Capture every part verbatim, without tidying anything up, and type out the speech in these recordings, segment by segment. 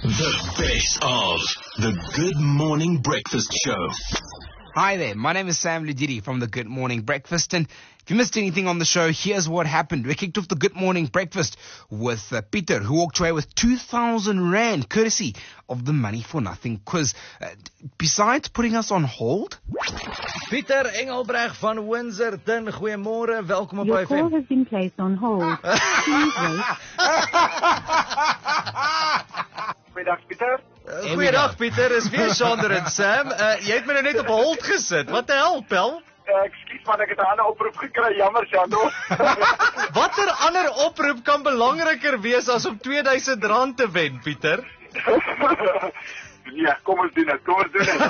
The best of the Good Morning Breakfast Show. Hi there, my name is Sam Ludidi from the Good Morning Breakfast, and if you missed anything on the show, here's what happened. We kicked off the Good Morning Breakfast with uh, Peter, who walked away with two thousand rand, courtesy of the Money for Nothing quiz. Uh, besides putting us on hold... Pieter Engelbreg van Windsor-Tin, goeiemôre, welkom op Your F M. call has been placed on hold. Please wait. Goeiedag Pieter. Uh, Goeiedag Pieter, is weer Sander en Sam. Uh, jy het my nou net op hold gesit. Wat die hel, Pel? Uh, Ekskuus man, ek het 'n ander oproep gekry. Jammer, Sjando. Watter ander oproep kan belangriker wees as om twee duisend rand te wen, Pieter? Ja, kom ons doen dit. Kom ons doen dit.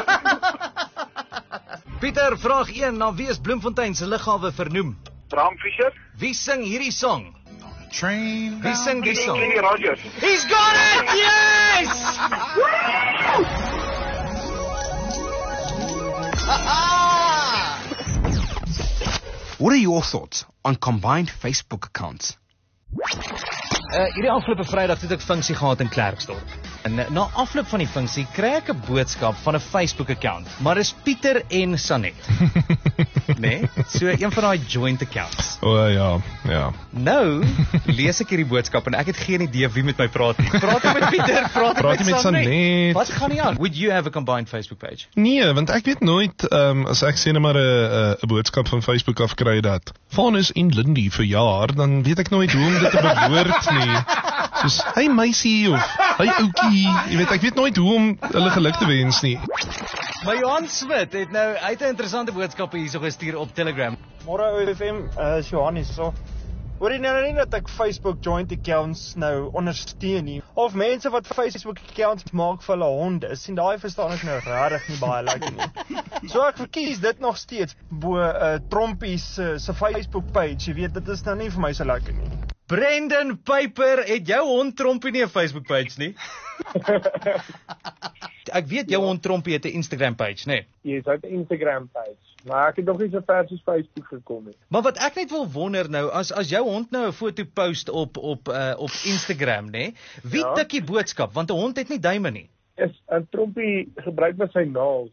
Pieter, vraag een, na wie is Bloemfontein se lughawe vernoem? Bram Fischer. Wie sing hierdie song? Train. Wie sing die song? Kenny Rogers. He's got it! Yes! What are your thoughts on combined Facebook accounts? Uh, hierdie afgelope Vrydag het ek funksie gehad in Klerksdorp. En uh, na afloop van die funksie kry ek 'n boodskap van 'n Facebook-account, maar dis Pieter en Sanet. Nee, so een van daai joint accounts. O oh, ja, ja. Nou lees ek hierdie boodskap en ek het geen idee wie met my praat nie. Praat jy met Pieter? Praat jy Praat met, jy met Sanet? Sanet? Wat gaan nie aan? Would you have a combined Facebook page? Nee, want ek weet nooit, um, as ek sê net maar 'n 'n boodskap van Facebook af kry dat Vanus en Lindy verjaar, dan weet ek nooit hoe om dit te bewoord nie. Soos, hey meisie of hey oukie, jy weet, ek weet nooit hoe om hulle geluk te wens nie. Maar Johan Smit het nou uit 'n interessante boodskap hierso gestuur op Telegram. Môre F M, uh, is Johannes so. Hoor jy nou nie dat ek Facebook joint accounts nou ondersteun nie, of mense wat Facebook accounts maak vir hulle honde, sien daai verstaan ek nou regtig nie baie lekker nie. So ek verkies dit nog steeds bo uh, Trompie se se Facebook page, jy weet, dit is nou nie vir my so lekker nie. Brendan Piper, het jou hond Trompie nie 'n Facebook page nie? Ek weet jou hond Trompie het 'n Instagram page, nê? Jy het 'n Instagram page, maar ek het nog nie so ver soos Facebook gekom nie. Maar wat ek net wil wonder nou, as as jou hond nou 'n foto post op op uh, op Instagram, nê? Wie Ja. tik die boodskap? Want 'n hond het nie duime nie. Is 'n Trompie gebruik met sy naels.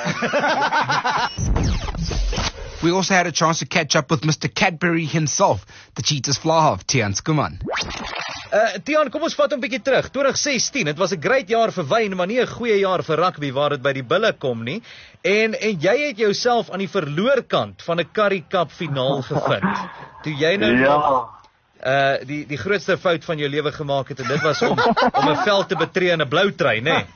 We also had a chance to catch up with Mister Cadbury himself, the Cheetah's fly half, Tian Skuman. Uh Tiaan, kom ons vat hom 'n bietjie terug. twintig sestien, dit was 'n great jaar vir wyn, maar nie 'n goeie jaar vir rugby waar dit by die bulle kom nie. En en jy het jouself aan die verloorkant van 'n Currie Cup finaal gevind. Toe jy nou Ja. uh die die grootste fout van jou lewe gemaak het, en dit was om om 'n veld te betree in 'n blou trui, nê? Nee.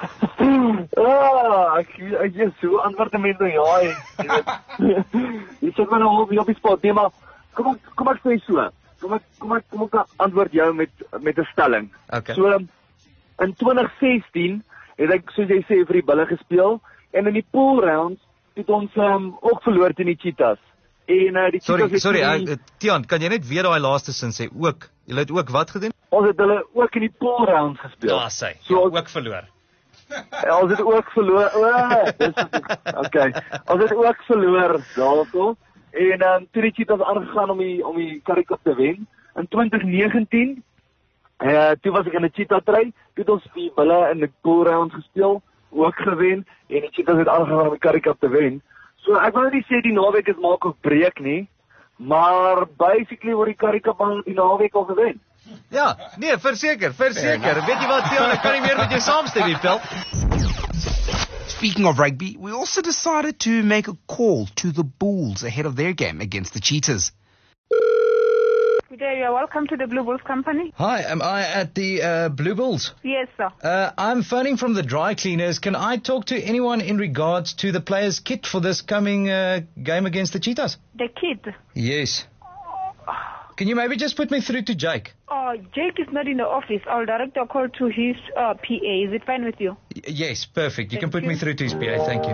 Ah, ek ek is so antwoord mense nou ja. Jy weet. Jy sê maar nou op die spot, nee, maar kom ek kom ek sê so. Kom ek kom ek kom ek antwoord jou met met 'n stelling. Okay. So in twintig sestien het ek soos jy sê vir die bulle gespeel en in die pool rounds het ons um, ook verloor teen die Cheetahs. En uh, die Sorry, Cheetahs sorry, het die, uh, Tiaan, kan jy net weer daai laaste sin sê? Ook. Jy het ook wat gedoen? ons het hulle ook in die pool rounds gespeel. Ja, sy. So Ja, ons- ook verloor. Ja, ons het ook verloor. O, dis okay. Ons het ook verloor daarso. En ehm um, toe die Cheetahs aangegaan om die om die Currie Cup te wen in twintig negentien. Eh uh, toe was ek in 'n Cheetah trui, toe het ons die bulle in die pool round gespeel, ook gewen en die Cheetahs het aangegaan om die Currie Cup te wen. So ek wil nie sê die naweek is maak of breek nie, maar basically word die Currie Cup al die naweek al gewen. Ja, nee, verseker, verseker. Weet jy wat, Tiaan, ek kan nie meer met jou saamstem nie, Pel. Speaking of rugby, we also decided to make a call to the Bulls ahead of their game against the Cheetahs. Good day, you are welcome to the Blue Bulls Company. Hi, am I at the uh, Blue Bulls? Yes, sir. Uh, I'm phoning from the dry cleaners. Can I talk to anyone in regards to the players' kit for this coming uh, game against the Cheetahs? The kid. Yes. Can you maybe just put me through to Jake? Oh, Jake is not in the office. I'll direct a call to his uh, P A. Is it fine with you? Y- yes, perfect. You Thank can put you. me through to his P A. Thank you.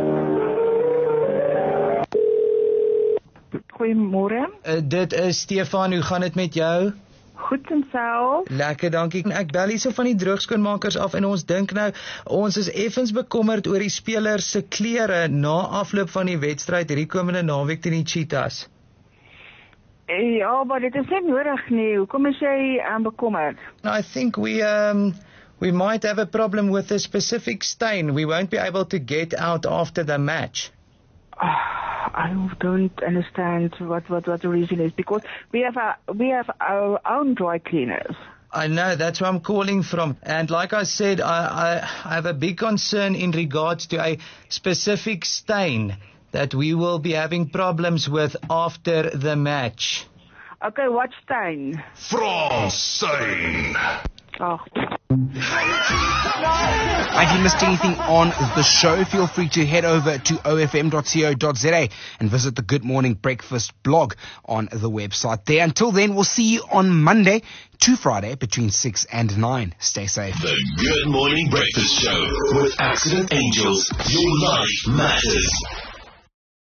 Goeiemôre. Uh, dit is Stefan. Hoe gaan dit met jou? Goed en self. Lekker, dankie. Ek bel hierso van die droogskoonmakers af en ons dink nou, ons is effens bekommerd oor die spelers se klere na afloop van die wedstryd hierdie komende naweek teen die Cheetahs. Ja, maar dit is nie nodig nie. Hoekom is jy um, bekommerd? I think we um we might have a problem with a specific stain. We won't be able to get out after the match. I don't understand what, what, what the reason is, because we have our, we have our own dry cleaners. I know, that's where I'm calling from. And like I said, I, I, I have a big concern in regards to a specific stain that we will be having problems with after the match. Okay, what stain? France stain. Oh. If you missed anything on the show, feel free to head over to o f m dot co dot z a and visit the Good Morning Breakfast blog on the website there. Until then, we'll see you on Monday to Friday between six and nine. Stay safe. The Good Morning Breakfast Show with Accident Angels. Your life matters.